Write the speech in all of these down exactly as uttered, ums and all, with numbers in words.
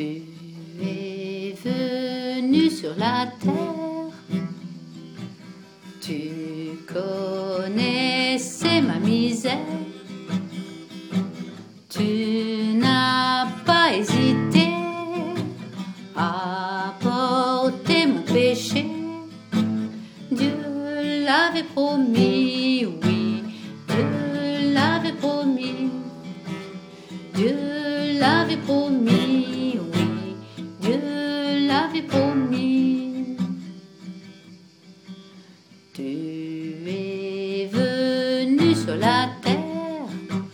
Tu es venu sur la terre, tu connaissais ma misère, tu n'as pas hésité à porter mon péché. Dieu l'avait promis, oui, Dieu l'avait promis, Dieu l'avait promis, oui, Dieu l'avait promis. Tu es venu sur la terre,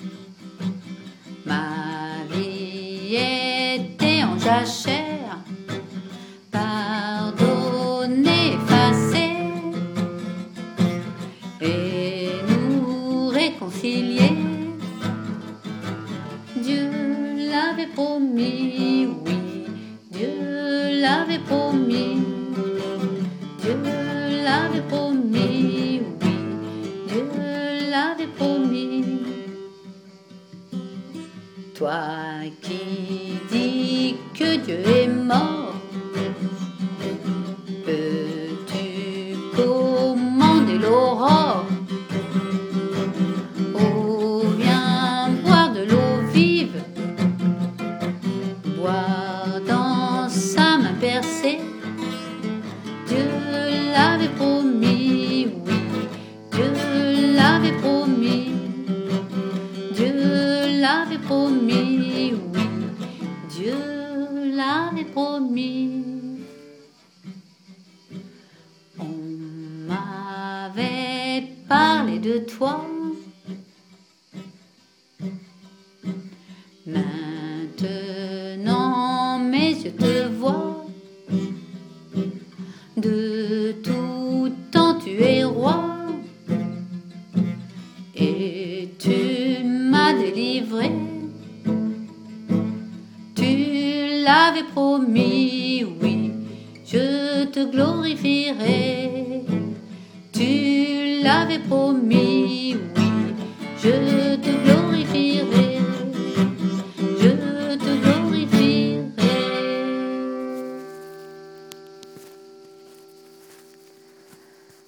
ma vie était en jachère, pardonnée, effacée, et nous réconcilier. Dieu l'avait promis, oui, Dieu l'avait promis, Dieu l'avait promis, oui, Dieu l'avait promis. Toi qui dis que Dieu est mort, peux-tu commander l'aurore? Oh, viens boire de l'eau vive, boire dans sa main percée. Dieu l'avait promis, oui, Dieu l'avait promis, Dieu l'avait promis, oui, Dieu l'avait promis. On m'avait parlé de toi, maintenant mes yeux te voient. De tout temps tu es roi, et tu m'as délivré. Tu l'avais promis, oui, je te glorifierai. Tu l'avais promis, oui, je